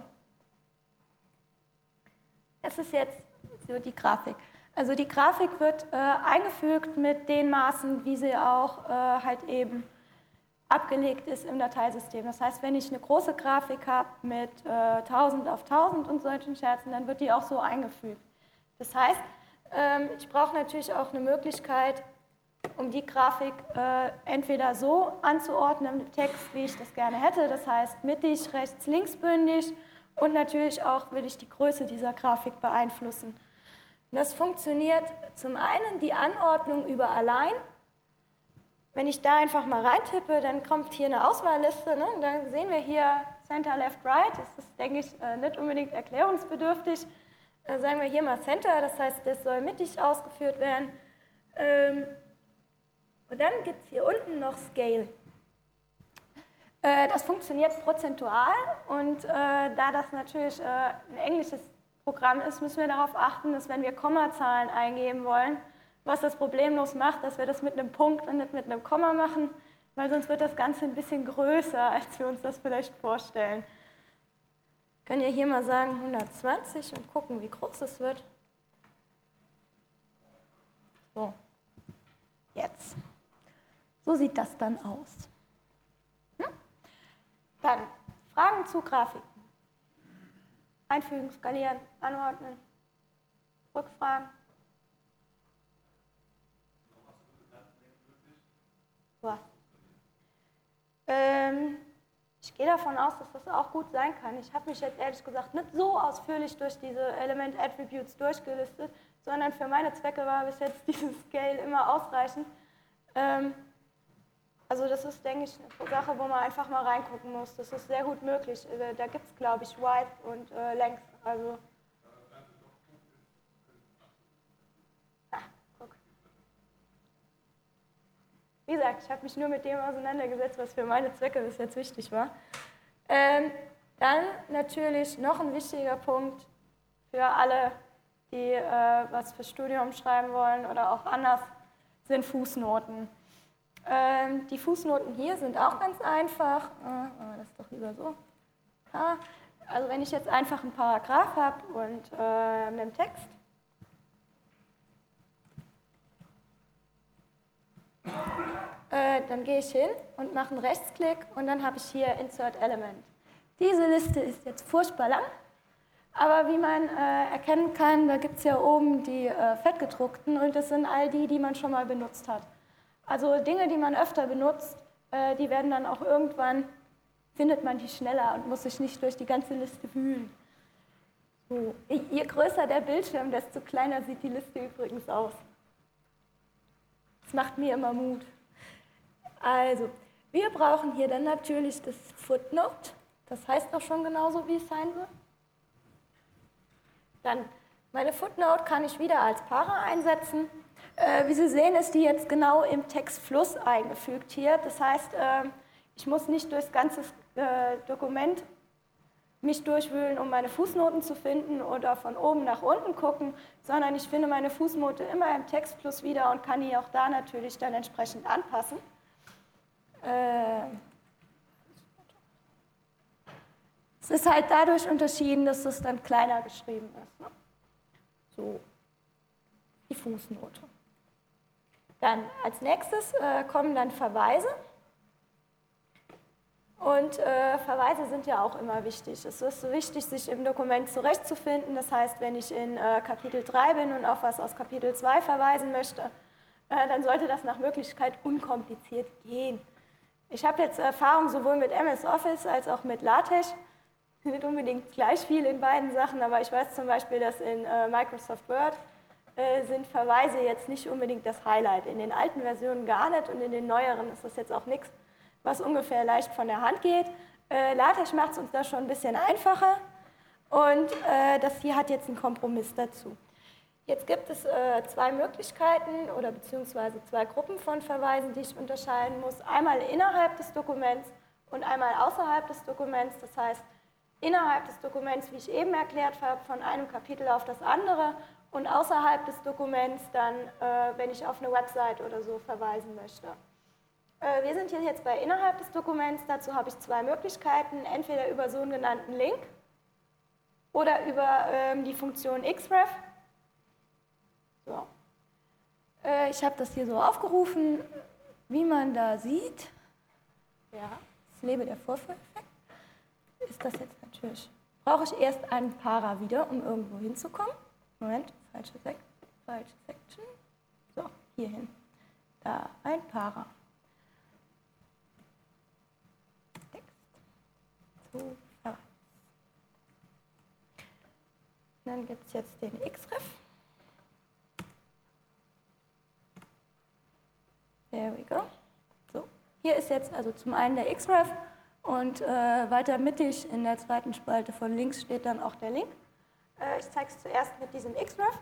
Das ist jetzt so die Grafik. Also die Grafik wird äh, eingefügt mit den Maßen, wie sie auch äh, halt eben abgelegt ist im Dateisystem. Das heißt, wenn ich eine große Grafik habe mit äh, tausend auf tausend und solchen Scherzen, dann wird die auch so eingefügt. Das heißt, ähm, ich brauche natürlich auch eine Möglichkeit, um die Grafik äh, entweder so anzuordnen im Text, wie ich das gerne hätte, das heißt mittig, rechts, links bündig, und natürlich auch will ich die Größe dieser Grafik beeinflussen. Und das funktioniert zum einen die Anordnung über Align. Wenn ich da einfach mal reintippe, dann kommt hier eine Auswahlliste, ne? Dann sehen wir hier Center, Left, Right, das ist, denke ich, äh, nicht unbedingt erklärungsbedürftig. Dann sagen wir hier mal Center, das heißt, das soll mittig ausgeführt werden. Ähm, Und dann gibt es hier unten noch Scale. Äh, das funktioniert prozentual und äh, da das natürlich äh, ein englisches Programm ist, müssen wir darauf achten, dass wenn wir Kommazahlen eingeben wollen, was das problemlos macht, dass wir das mit einem Punkt und nicht mit einem Komma machen, weil sonst wird das Ganze ein bisschen größer, als wir uns das vielleicht vorstellen. Können wir hier mal sagen hundertzwanzig und gucken, wie groß es wird. So, jetzt. So sieht das dann aus. Hm? Dann Fragen zu Grafiken. Einfügen, skalieren, anordnen. Rückfragen. Was? Ähm, ich gehe davon aus, dass das auch gut sein kann. Ich habe mich jetzt ehrlich gesagt nicht so ausführlich durch diese Element Attributes durchgelistet, sondern für meine Zwecke war bis jetzt dieses Scale immer ausreichend. Ähm, Also das ist, denke ich, eine Sache, wo man einfach mal reingucken muss. Das ist sehr gut möglich. Da gibt es, glaube ich, Width und äh, Length. Also ah, guck. Wie gesagt, ich habe mich nur mit dem auseinandergesetzt, was für meine Zwecke bis jetzt wichtig war. Ähm, dann natürlich noch ein wichtiger Punkt für alle, die äh, was fürs Studium schreiben wollen oder auch anders, sind Fußnoten. Die Fußnoten hier sind auch ganz einfach. Das ist doch lieber so. Also wenn ich jetzt einfach einen Paragraph habe und äh, einen Text, äh, dann gehe ich hin und mache einen Rechtsklick und dann habe ich hier Insert Element. Diese Liste ist jetzt furchtbar lang, Aber wie man äh, erkennen kann, da gibt es ja oben die äh, fettgedruckten und das sind all die, die man schon mal benutzt hat. Also Dinge, die man öfter benutzt, äh, die werden dann auch irgendwann, findet man die schneller und muss sich nicht durch die ganze Liste wühlen. So. Je größer der Bildschirm, desto kleiner sieht die Liste übrigens aus. Das macht mir immer Mut. Also, wir brauchen hier dann natürlich das Footnote. Das heißt auch schon genauso, wie es sein wird. Dann, meine Footnote kann ich wieder als Para einsetzen. Äh, wie Sie sehen, ist die jetzt genau im Textfluss eingefügt hier. Das heißt, äh, ich muss nicht durchs ganze äh, Dokument mich durchwühlen, um meine Fußnoten zu finden oder von oben nach unten gucken, sondern ich finde meine Fußnote immer im Textfluss wieder und kann die auch da natürlich dann entsprechend anpassen. Äh, es ist halt dadurch unterschieden, dass es dann kleiner geschrieben ist. Ne? So, die Fußnote. Dann als nächstes äh, kommen dann Verweise. Und äh, Verweise sind ja auch immer wichtig. Es ist wichtig, sich im Dokument zurechtzufinden. Das heißt, wenn ich in äh, Kapitel drei bin und auf was aus Kapitel zwei verweisen möchte, äh, dann sollte das nach Möglichkeit unkompliziert gehen. Ich habe jetzt Erfahrung sowohl mit M S Office als auch mit LaTeX. Nicht unbedingt gleich viel in beiden Sachen, aber ich weiß zum Beispiel, dass in äh, Microsoft Word äh, sind Verweise jetzt nicht unbedingt das Highlight. In den alten Versionen gar nicht und in den neueren ist das jetzt auch nichts, was ungefähr leicht von der Hand geht. Äh, LaTeX macht es uns da schon ein bisschen einfacher und äh, das hier hat jetzt einen Kompromiss dazu. Jetzt gibt es äh, zwei Möglichkeiten oder beziehungsweise zwei Gruppen von Verweisen, die ich unterscheiden muss. Einmal innerhalb des Dokuments und einmal außerhalb des Dokuments. Das heißt, innerhalb des Dokuments, wie ich eben erklärt habe, von einem Kapitel auf das andere und außerhalb des Dokuments dann, äh, wenn ich auf eine Website oder so verweisen möchte. Äh, wir sind hier jetzt bei innerhalb des Dokuments. Dazu habe ich zwei Möglichkeiten, entweder über so einen genannten Link oder über ähm, die Funktion Xref. So. Äh, ich habe das hier so aufgerufen, wie man da sieht. Ja, das lebe der Vorführeffekt. Ist das jetzt natürlich. Brauche ich erst einen Para wieder, um irgendwo hinzukommen. Moment, falsche, Sek falsche Section. So, hier hin. Da, ein Para. Text. So, ja. Dann gibt es jetzt den Xref. There we go. So, hier ist jetzt also zum einen der Xref und äh, weiter mittig in der zweiten Spalte von links steht dann auch der Link. Äh, ich zeige es zuerst mit diesem Xref.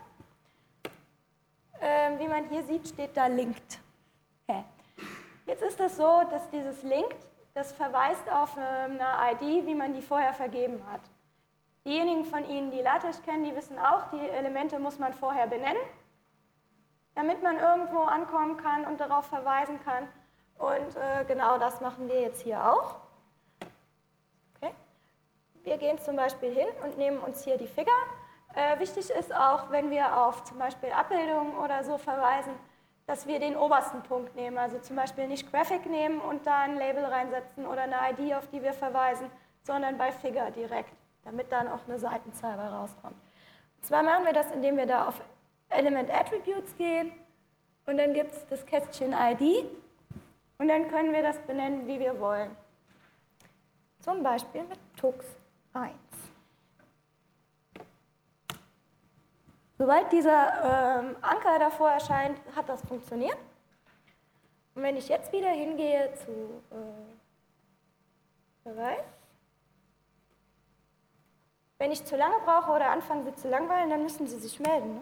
Äh, wie man hier sieht, steht da linked. Okay. Jetzt ist es so, dass dieses linked, das verweist auf eine I D, wie man die vorher vergeben hat. Diejenigen von Ihnen, die LaTeX kennen, die wissen auch, die Elemente muss man vorher benennen, damit man irgendwo ankommen kann und darauf verweisen kann. Und äh, genau das machen wir jetzt hier auch. Okay. Wir gehen zum Beispiel hin und nehmen uns hier die Figur. Äh, wichtig ist auch, wenn wir auf zum Beispiel Abbildungen oder so verweisen, dass wir den obersten Punkt nehmen. Also zum Beispiel nicht Graphic nehmen und da ein Label reinsetzen oder eine I D, auf die wir verweisen, sondern bei Figure direkt, damit dann auch eine Seitenzahl bei rauskommt. Und zwar machen wir das, indem wir da auf Element Attributes gehen und dann gibt es das Kästchen I D und dann können wir das benennen, wie wir wollen. Zum Beispiel mit Tux eins. Sobald dieser ähm, Anker davor erscheint, hat das funktioniert. Und wenn ich jetzt wieder hingehe zu äh, Verweis, wenn ich zu lange brauche oder anfange, Sie zu langweilen, dann müssen Sie sich melden. Ne?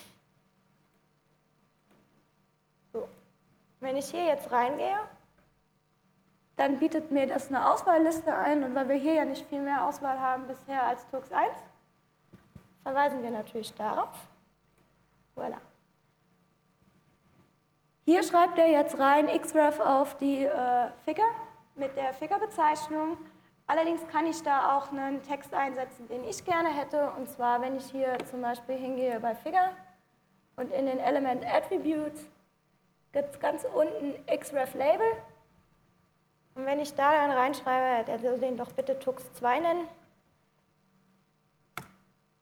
So. Wenn ich hier jetzt reingehe, dann bietet mir das eine Auswahlliste ein und weil wir hier ja nicht viel mehr Auswahl haben bisher als Tux eins, verweisen wir natürlich darauf. Voilà. Hier schreibt er jetzt rein Xref auf die äh, Figur mit der Figurbezeichnung. Allerdings kann ich da auch einen Text einsetzen, den ich gerne hätte. Und zwar, wenn ich hier zum Beispiel hingehe bei Figure und in den Element Attributes gibt es ganz unten Xref Label. Und wenn ich da dann reinschreibe, der soll den doch bitte Tux zwei nennen,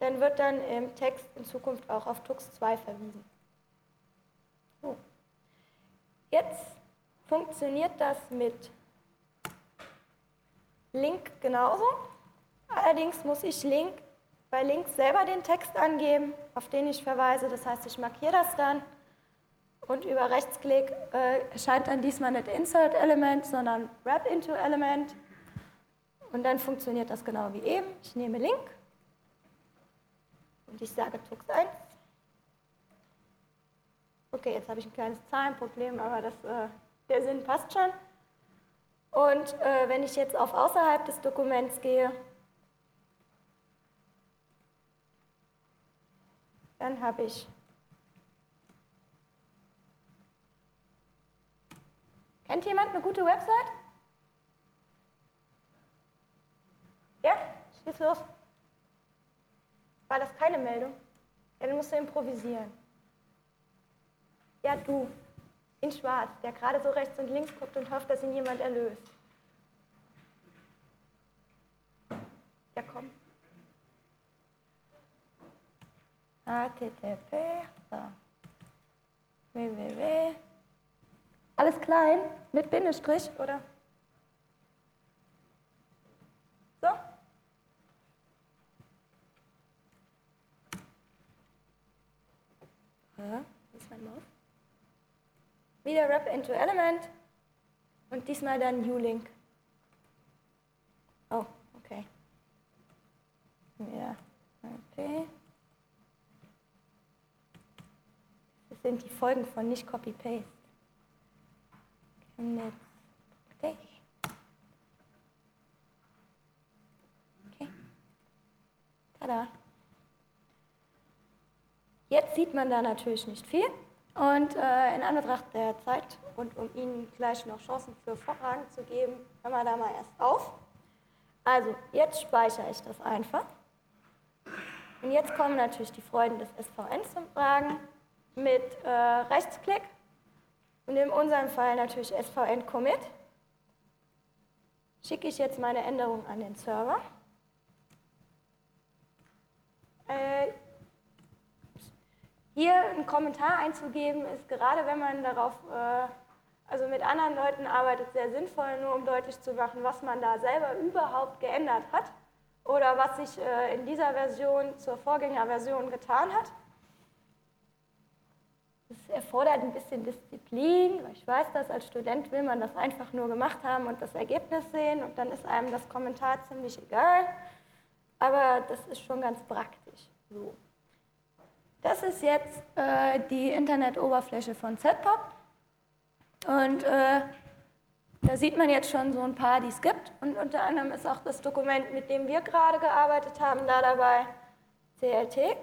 dann wird dann im Text in Zukunft auch auf Tux zwei verwiesen. So. Jetzt funktioniert das mit Link genauso. Allerdings muss ich Link bei Links selber den Text angeben, auf den ich verweise. Das heißt, ich markiere das dann und über Rechtsklick äh, erscheint dann diesmal nicht Insert Element, sondern Wrap into Element. Und dann funktioniert das genau wie eben. Ich nehme Link und ich sage Tux eins. Okay, jetzt habe ich ein kleines Zahlenproblem, aber das, äh, der Sinn passt schon. Und äh, wenn ich jetzt auf außerhalb des Dokuments gehe, dann habe ich Kennt jemand eine gute Website? Ja? Schieß los. War das keine Meldung? Ja, dann musst du improvisieren. Ja, du, in schwarz, der gerade so rechts und links guckt und hofft, dass ihn jemand erlöst. Ja, komm. H T T P, so. www. Alles klein, mit Bindestrich, oder? So. Ja, wo ist mein Maus? Wieder Wrap into Element und diesmal dann U-Link. Oh, okay. Ja, okay. Das sind die Folgen von nicht Copy-Paste. Okay. Okay. Tada. Jetzt sieht man da natürlich nicht viel. Und äh, in Anbetracht der Zeit und um Ihnen gleich noch Chancen für Fragen zu geben, hören wir da mal erst auf. Also, jetzt speichere ich das einfach. Und jetzt kommen natürlich die Freuden des S V N zum Tragen mit äh, Rechtsklick und in unserem Fall natürlich S V N Commit. Schicke ich jetzt meine Änderung an den Server. Äh, Hier einen Kommentar einzugeben, ist gerade, wenn man darauf, äh, also mit anderen Leuten arbeitet, sehr sinnvoll, nur um deutlich zu machen, was man da selber überhaupt geändert hat oder was sich äh, in dieser Version zur Vorgängerversion getan hat. Das erfordert ein bisschen Disziplin, weil ich weiß, dass als Student will man das einfach nur gemacht haben und das Ergebnis sehen und dann ist einem das Kommentar ziemlich egal, aber das ist schon ganz praktisch. So. Das ist jetzt äh, die Internetoberfläche von Z Pub und äh, da sieht man jetzt schon so ein paar, die es gibt und unter anderem ist auch das Dokument, mit dem wir gerade gearbeitet haben, da dabei, C L T.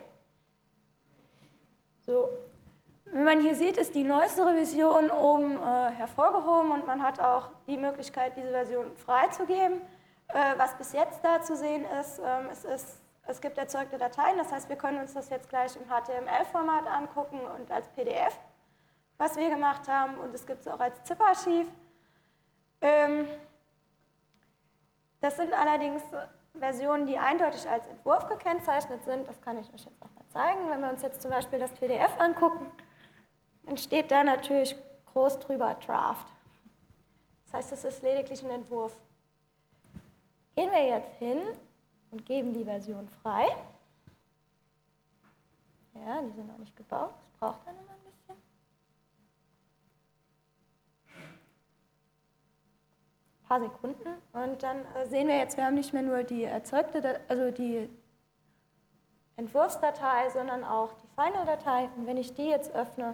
So. Wie man hier sieht, ist die neueste Revision oben äh, hervorgehoben und man hat auch die Möglichkeit, diese Version freizugeben. Äh, was bis jetzt da zu sehen ist, ähm, es ist Es gibt erzeugte Dateien, das heißt, wir können uns das jetzt gleich im H T M L-Format angucken und als P D F, was wir gemacht haben. Und es gibt es auch als ZIP-Archiv. Ähm, das sind allerdings Versionen, die eindeutig als Entwurf gekennzeichnet sind. Das kann ich euch jetzt auch mal zeigen. Wenn wir uns jetzt zum Beispiel das P D F angucken, dann steht da natürlich groß drüber Draft. Das heißt, es ist lediglich ein Entwurf. Gehen wir jetzt hin und geben die Version frei. Ja, die sind noch nicht gebaut, das braucht dann immer ein bisschen. Ein paar Sekunden und dann sehen wir jetzt, wir haben nicht mehr nur die erzeugte, also die Entwurfsdatei, sondern auch die Final-Datei. Und wenn ich die jetzt öffne,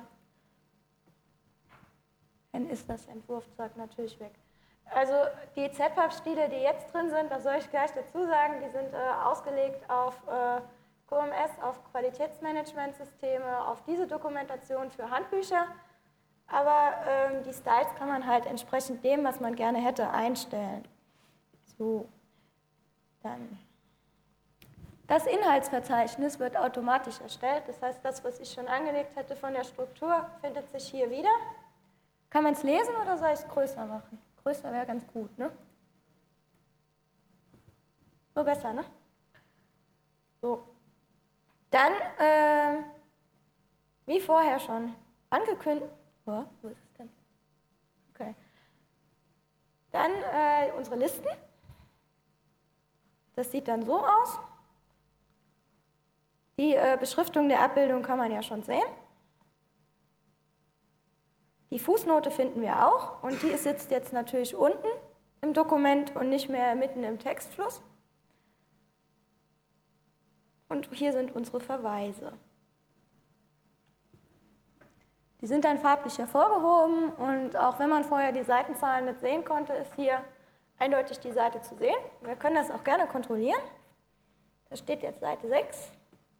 dann ist das Entwurfszeug natürlich weg. Also die Z Pub-Stile, die jetzt drin sind, das soll ich gleich dazu sagen, die sind äh, ausgelegt auf äh, Q M S, auf Qualitätsmanagementsysteme, auf diese Dokumentation für Handbücher. Aber ähm, die Styles kann man halt entsprechend dem, was man gerne hätte, einstellen. So, dann. Das Inhaltsverzeichnis wird automatisch erstellt. Das heißt, das, was ich schon angelegt hätte von der Struktur, findet sich hier wieder. Kann man es lesen oder soll ich es größer machen? Größer wäre ganz gut, ne? So besser, ne? So. Dann, äh, wie vorher schon angekündigt, oh, wo ist es denn? Okay. Dann äh, unsere Listen. Das sieht dann so aus. Die äh, Beschriftung der Abbildung kann man ja schon sehen. Die Fußnote finden wir auch und die sitzt jetzt natürlich unten im Dokument und nicht mehr mitten im Textfluss. Und hier sind unsere Verweise. Die sind dann farblich hervorgehoben und auch wenn man vorher die Seitenzahlen nicht sehen konnte, ist hier eindeutig die Seite zu sehen. Wir können das auch gerne kontrollieren. Da steht jetzt Seite sechs.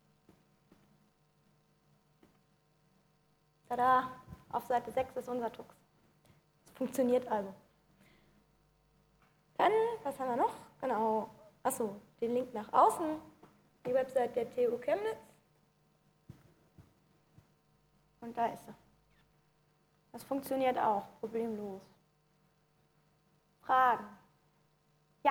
Tada, auf Seite sechs ist unser Tux. Das funktioniert also. Dann, was haben wir noch? Genau, achso, den Link nach außen, die Website der T U Chemnitz. Und da ist sie. Das funktioniert auch, problemlos. Fragen? Ja.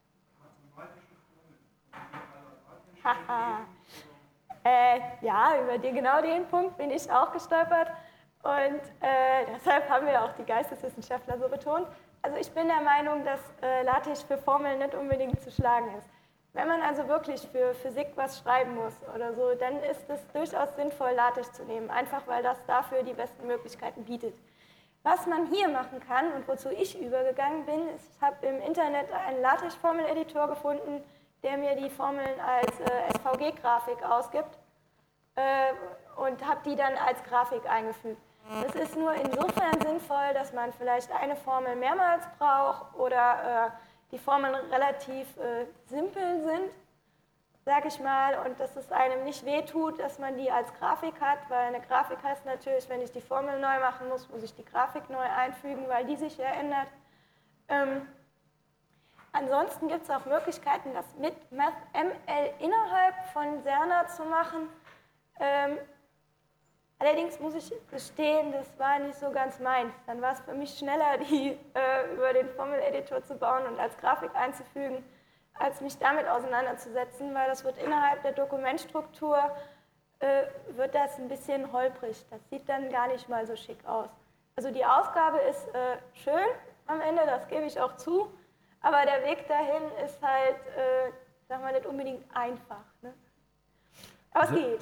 Haha. äh, ja, über die, genau den Punkt bin ich auch gestolpert. Und äh, deshalb haben wir auch die Geisteswissenschaftler so betont. Also ich bin der Meinung, dass äh, LaTeX für Formeln nicht unbedingt zu schlagen ist. Wenn man also wirklich für Physik was schreiben muss oder so, dann ist es durchaus sinnvoll, LaTeX zu nehmen, einfach weil das dafür die besten Möglichkeiten bietet. Was man hier machen kann und wozu ich übergegangen bin, ist, ich habe im Internet einen LaTeX-Formeleditor gefunden, der mir die Formeln als äh, S V G-Grafik ausgibt äh, und habe die dann als Grafik eingefügt. Das ist nur insofern sinnvoll, dass man vielleicht eine Formel mehrmals braucht oder äh, die Formeln relativ äh, simpel sind, sag ich mal, und dass es einem nicht wehtut, dass man die als Grafik hat, weil eine Grafik heißt natürlich, wenn ich die Formel neu machen muss, muss ich die Grafik neu einfügen, weil die sich ja ändert. Ähm, ansonsten gibt es auch Möglichkeiten, das mit MathML innerhalb von Cerner zu machen. Ähm, Allerdings muss ich gestehen, das war nicht so ganz meins. Dann war es für mich schneller, die äh, über den Formeleditor zu bauen und als Grafik einzufügen, als mich damit auseinanderzusetzen, weil das wird innerhalb der Dokumentstruktur, äh, wird das ein bisschen holprig. Das sieht dann gar nicht mal so schick aus. Also die Aufgabe ist äh, schön am Ende, das gebe ich auch zu, aber der Weg dahin ist halt, äh, sagen wir, nicht unbedingt einfach. Ne? Aber es geht.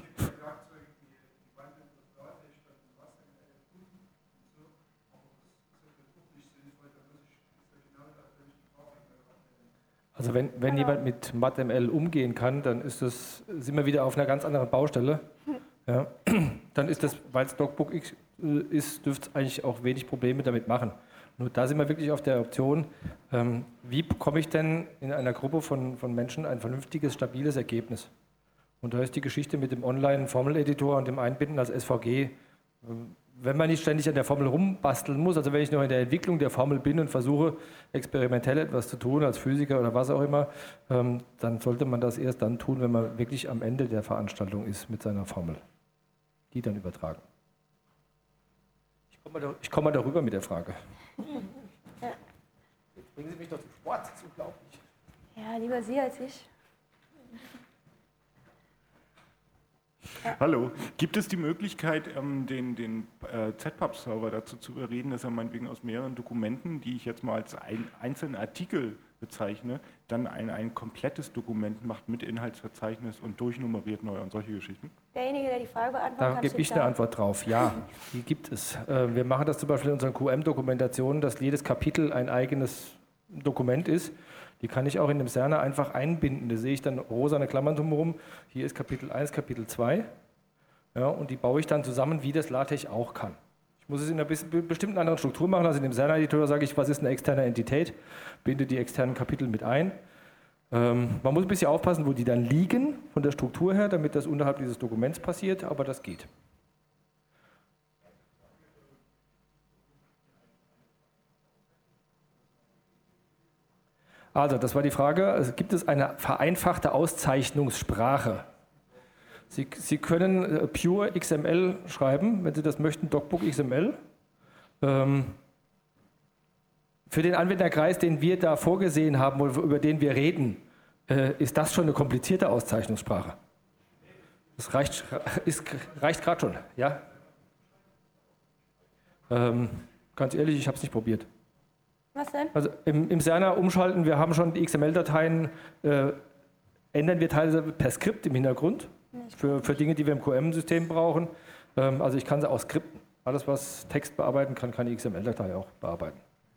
Also wenn, wenn Genau. jemand mit MathML umgehen kann, dann ist das, sind wir wieder auf einer ganz anderen Baustelle. Ja. Dann ist das, weil es DocBook X ist, dürfte es eigentlich auch wenig Probleme damit machen. Nur da sind wir wirklich auf der Option, ähm, wie bekomme ich denn in einer Gruppe von, von Menschen ein vernünftiges, stabiles Ergebnis? Und da ist die Geschichte mit dem Online-Formeleditor und dem Einbinden als S V G, ähm, wenn man nicht ständig an der Formel rumbasteln muss, also wenn ich noch in der Entwicklung der Formel bin und versuche, experimentell etwas zu tun, als Physiker oder was auch immer, ähm, dann sollte man das erst dann tun, wenn man wirklich am Ende der Veranstaltung ist mit seiner Formel. Die dann übertragen. Ich komme mal, ich komme mal darüber mit der Frage. Ja. Jetzt bringen Sie mich doch zum Sport, das ist unglaublich. Ja, lieber Sie als ich. Ja. Hallo, gibt es die Möglichkeit, ähm, den, den äh, Z PUB-Server dazu zu überreden, dass er meinetwegen aus mehreren Dokumenten, die ich jetzt mal als ein, einzelnen Artikel bezeichne, dann ein, ein komplettes Dokument macht mit Inhaltsverzeichnis und durchnummeriert neu und solche Geschichten? Derjenige, der die Frage beantwortet, Da kann gebe ich steht eine da. Antwort drauf. Ja, die gibt es. Äh, Wir machen das zum Beispiel in unseren Q M-Dokumentationen, dass jedes Kapitel ein eigenes Dokument ist. Die kann ich auch in dem Cerner einfach einbinden. Da sehe ich dann rosane Klammern drumherum. Hier ist Kapitel eins, Kapitel zwei. Ja, und die baue ich dann zusammen, wie das LaTeX auch kann. Ich muss es in einer bestimmten anderen Struktur machen. Also in dem Cerner-Editor sage ich, was ist eine externe Entität, binde die externen Kapitel mit ein. Ähm, man muss ein bisschen aufpassen, wo die dann liegen, von der Struktur her, damit das unterhalb dieses Dokuments passiert, aber das geht. Also, das war die Frage, also, gibt es eine vereinfachte Auszeichnungssprache? Sie, Sie können äh, Pure X M L schreiben, wenn Sie das möchten, DocBook X M L. Ähm, für den Anwenderkreis, den wir da vorgesehen haben, über den wir reden, äh, ist das schon eine komplizierte Auszeichnungssprache. Das reicht, ist, reicht gerade schon, ja? Ähm, ganz ehrlich, ich habe es nicht probiert. Was denn? Also im, im Cerner umschalten, wir haben schon die X M L-Dateien, äh, ändern wir teilweise per Skript im Hintergrund für, für Dinge, die wir im Q M-System brauchen. Ähm, also ich kann sie auch skripten. Alles, was Text bearbeiten kann, kann die X M L-Datei auch bearbeiten.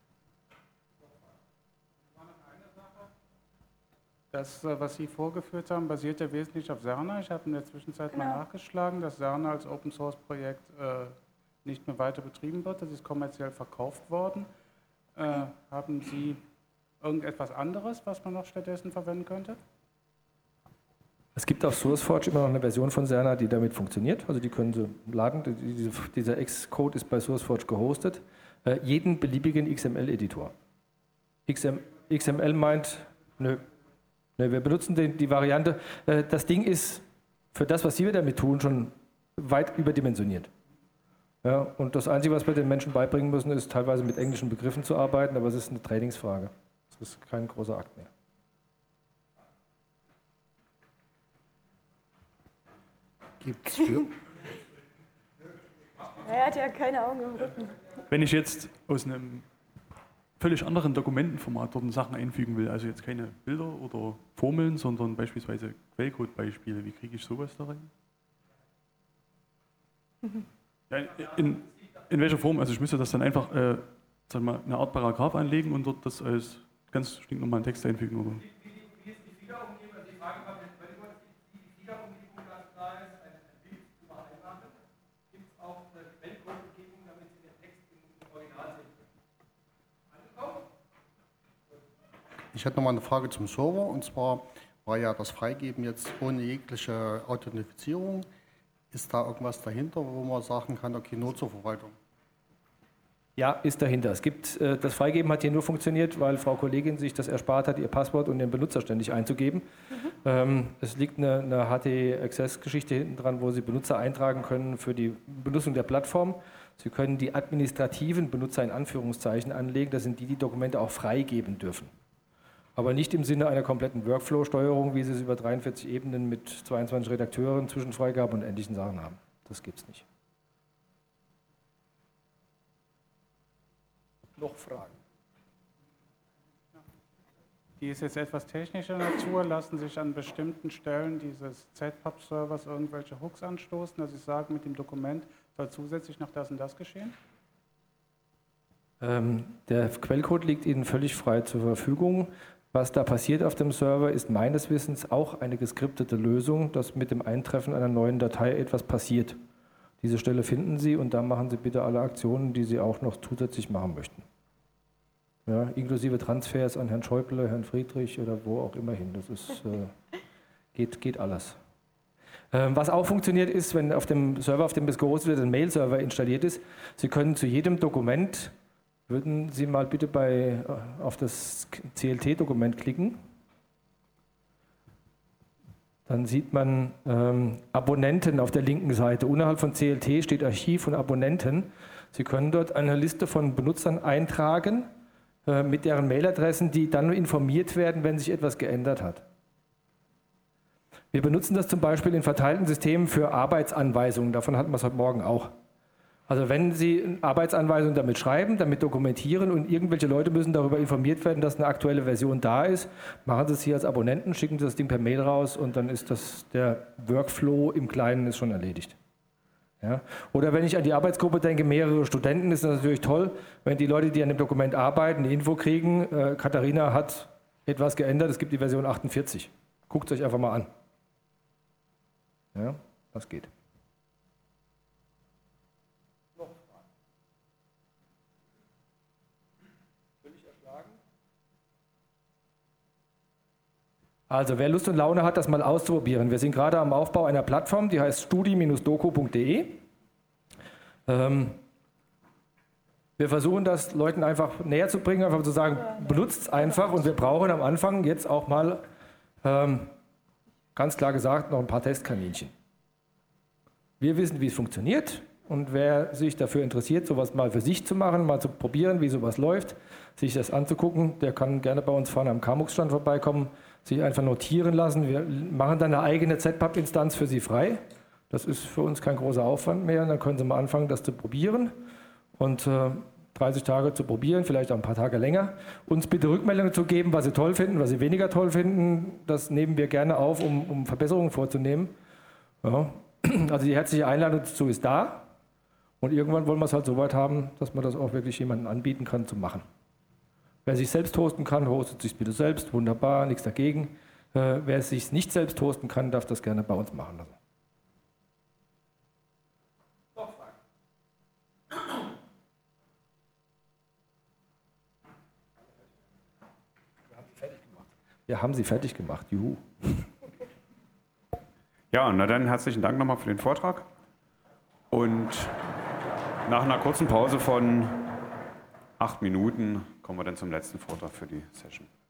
Das, was Sie vorgeführt haben, basiert ja wesentlich auf Cerner. Ich habe in der Zwischenzeit Genau. mal nachgeschlagen, dass Cerner als Open-Source-Projekt äh, nicht mehr weiter betrieben wird. Das ist kommerziell verkauft worden. Äh, haben Sie irgendetwas anderes, was man noch stattdessen verwenden könnte? Es gibt auf SourceForge immer noch eine Version von Cerner, die damit funktioniert. Also die können Sie laden. Diese, dieser Xcode ist bei SourceForge gehostet. Äh, jeden beliebigen X M L-Editor. X M L meint, nö. nö wir benutzen die, die Variante. Äh, das Ding ist für das, was Sie damit tun, schon weit überdimensioniert. Ja, und das Einzige, was wir den Menschen beibringen müssen, ist teilweise mit englischen Begriffen zu arbeiten, aber es ist eine Trainingsfrage. Das ist kein großer Akt mehr. Gibt's für? Er hat ja keine Augen im Rücken. Wenn ich jetzt aus einem völlig anderen Dokumentenformat dort Sachen einfügen will, also jetzt keine Bilder oder Formeln, sondern beispielsweise Quellcode-Beispiele, wie kriege ich sowas da rein? Mhm. Ja, in, in welcher Form? Also ich müsste das dann einfach äh, sagen wir mal, eine Art Paragraph anlegen und dort das als ganz stinknormalen Text einfügen, oder? Ich hätte noch mal eine Frage zum Server, und zwar war ja das Freigeben jetzt ohne jegliche Authentifizierung. Ist da irgendwas dahinter, wo man sagen kann, okay, nur zur Verwaltung? Ja, ist dahinter. Es gibt, äh, das Freigeben hat hier nur funktioniert, weil Frau Kollegin sich das erspart hat, ihr Passwort und den Benutzer ständig einzugeben. Mhm. Ähm, es liegt eine, eine H T-Access-Geschichte hinten dran, wo Sie Benutzer eintragen können für die Benutzung der Plattform. Sie können die administrativen Benutzer in Anführungszeichen anlegen. Das sind die, die Dokumente auch freigeben dürfen. Aber nicht im Sinne einer kompletten Workflow-Steuerung, wie Sie es über dreiundvierzig Ebenen mit zweiundzwanzig Redakteuren, Zwischenfreigaben und ähnlichen Sachen haben. Das gibt es nicht. Noch Fragen? Die ist jetzt etwas technischer Natur. Lassen sich an bestimmten Stellen dieses Z PUB-Servers irgendwelche Hooks anstoßen, dass Sie sagen, mit dem Dokument soll zusätzlich noch das und das geschehen? Ähm, der Quellcode liegt Ihnen völlig frei zur Verfügung. Was da passiert auf dem Server, ist meines Wissens auch eine geskriptete Lösung, dass mit dem Eintreffen einer neuen Datei etwas passiert. Diese Stelle finden Sie und da machen Sie bitte alle Aktionen, die Sie auch noch zusätzlich machen möchten. Ja, inklusive Transfers an Herrn Schäuble, Herrn Friedrich oder wo auch immer hin. Das ist, äh, geht, geht alles. Ähm, was auch funktioniert ist, wenn auf dem Server, auf dem es gehostet wird, ein Mail-Server installiert ist, Sie können zu jedem Dokument, würden Sie mal bitte bei, auf das C L T-Dokument klicken. Dann sieht man ähm, Abonnenten auf der linken Seite. Unterhalb von C L T steht Archiv und Abonnenten. Sie können dort eine Liste von Benutzern eintragen, äh, mit deren Mailadressen, die dann informiert werden, wenn sich etwas geändert hat. Wir benutzen das zum Beispiel in verteilten Systemen für Arbeitsanweisungen. Davon hatten wir es heute Morgen auch. Also wenn Sie Arbeitsanweisungen damit schreiben, damit dokumentieren und irgendwelche Leute müssen darüber informiert werden, dass eine aktuelle Version da ist, machen Sie es hier als Abonnenten, schicken Sie das Ding per Mail raus und dann ist das, der Workflow im Kleinen ist schon erledigt. Ja? Oder wenn ich an die Arbeitsgruppe denke, mehrere Studenten, ist das natürlich toll, wenn die Leute, die an dem Dokument arbeiten, eine Info kriegen, äh, Katharina hat etwas geändert, es gibt die Version achtundvierzig. Guckt es euch einfach mal an. Ja, das geht. Also wer Lust und Laune hat, das mal auszuprobieren. Wir sind gerade am Aufbau einer Plattform, die heißt studi Bindestrich doku Punkt de. Ähm, wir versuchen das Leuten einfach näher zu bringen, einfach zu sagen, benutzt es einfach und wir brauchen am Anfang jetzt auch mal, ähm, ganz klar gesagt, noch ein paar Testkaninchen. Wir wissen, wie es funktioniert und wer sich dafür interessiert, sowas mal für sich zu machen, mal zu probieren, wie sowas läuft, sich das anzugucken, der kann gerne bei uns vorne am Kamux-Stand vorbeikommen. sich einfach notieren lassen. Wir machen dann eine eigene Z PUB-Instanz für Sie frei. Das ist für uns kein großer Aufwand mehr. Und dann können Sie mal anfangen, das zu probieren. Und äh, dreißig Tage zu probieren, vielleicht auch ein paar Tage länger. Uns bitte Rückmeldungen zu geben, was Sie toll finden, was Sie weniger toll finden. Das nehmen wir gerne auf, um, um Verbesserungen vorzunehmen. Ja. Also die herzliche Einladung dazu ist da. Und irgendwann wollen wir es halt so weit haben, dass man das auch wirklich jemandem anbieten kann, zu machen. Wer sich selbst hosten kann, hostet sich bitte selbst. Wunderbar, nichts dagegen. Äh, wer es sich nicht selbst hosten kann, darf das gerne bei uns machen lassen. Noch Fragen? Wir haben sie fertig gemacht. Juhu. Ja, na dann herzlichen Dank nochmal für den Vortrag. Und nach einer kurzen Pause von acht Minuten kommen wir dann zum letzten Vortrag für die Session.